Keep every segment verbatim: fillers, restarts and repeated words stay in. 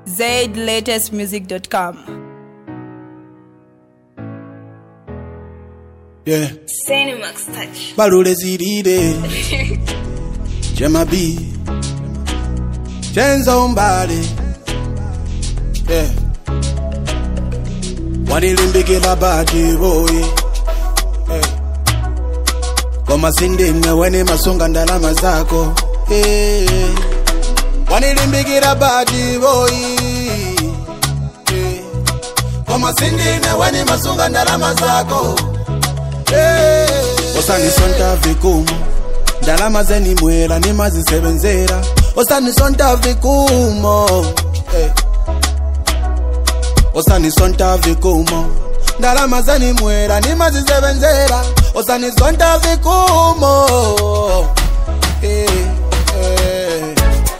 zaid latest music dot com. Yeah. Cinemax touch. Balule ziride. Jema B. Chenzo mbali. Yeah. Wanilimbikila badi boy. Yeah. Koma sindine weni masunga ndalama zako. Yeah. Wanilimbikila badi boy. Yeah. Koma sindine weni masunga ndalama zako. Hey. Osani sonta vikumu ndalama zeni mwela ni mazisebenzera. Osani sonta vikumu hey. Osani sonta vikumu ndalama zeni mwela ni mazisebenzera. Osani sonta vikumu hey. Hey.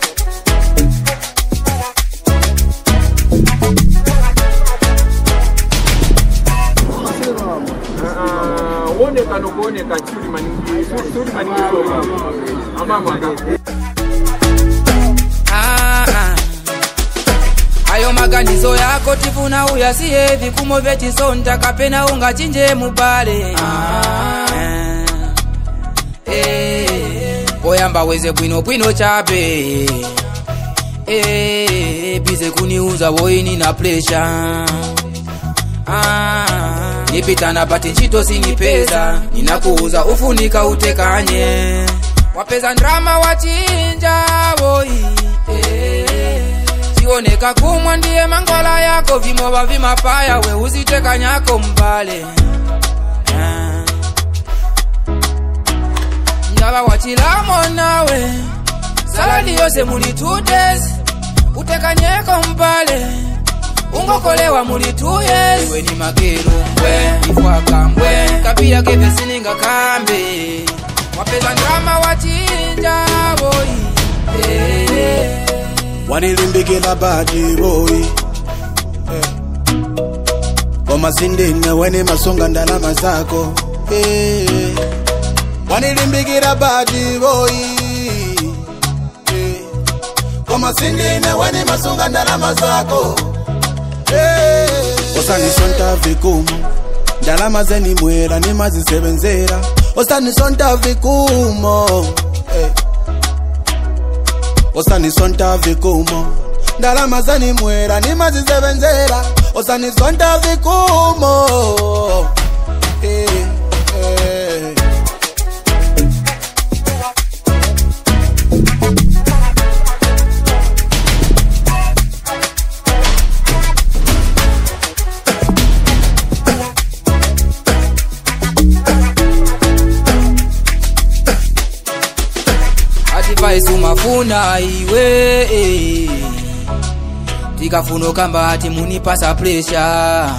One kano kone ka churi maningi churi maningi so ama mwaga ah ayo maganizo yako tifuna uyasiye vikumo vyetisonta kapena unga chinje mubale ah eh oyamba weze bwino bwino chabe eh bize kuniuza boyini na pressure ah nipita na bati nchito sinipeza ninakuuza ufunika utekanye wapeza ndrama wachinja boy eh sioneka kumwa ndiye mangola yako vimoba vimapaya we uzitekanyako mbale ah. Njaba wachilamo nawe saladi yose muli two days utekanyeko mbale ungokolewa muli two years iwe ni makeru mbwe ifwaka mbwe kapia keve sininga kambe wapeza ndrama wachinja boy eh wanilimbikila badi boy eh koma sindine weni masunga ndalama zako eh wanilimbikila badi boy eh koma sindine weni masunga ndalama zako. Hey. Osani sonta vikumu ndalama zeni mwela ni mazisebenzera. Osani sonta vikumu hey. Osani sonta vikumu ndalama zeni mwela ni mazisebenzera. Osani sonta vikumu hey. Hey. Advice umafuna iwe eh. Tikafuno kamba ati munipasa pressure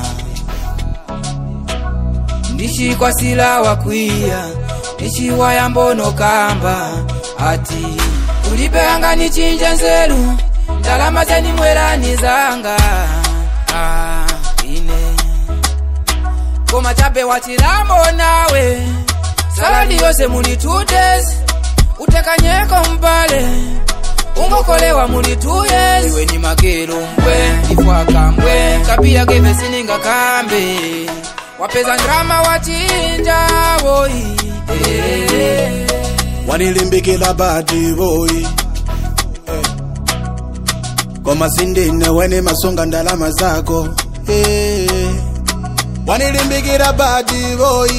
ndishi kwa sila wakuia ndishi waya mbono kamba ati ulipe anga ni chinje nzeru ndalama zeni mwela nizanga ah, ine koma chape wachilamo nawe saladi yose muli two days utekanyeko mbale ungokolewa muli two years iwe ni makeru mbwe ifwaka mbwe kapia keve sininga kambe wapeza ndrama wachinja boy eh wanilimbikila badi boy eh koma sindine weni masunga ndalama zako eh wanilimbikila badi boy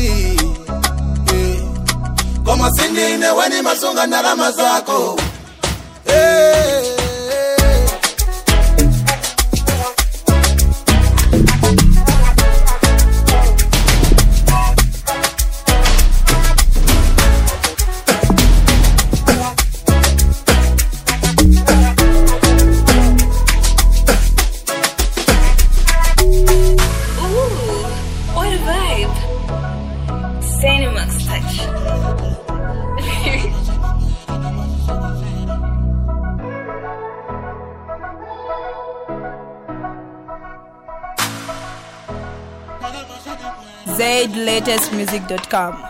koma sindine weni masunga ndalama zako. Hey. Ooh, what a vibe. Cinemax touch. zaid latest music dot com.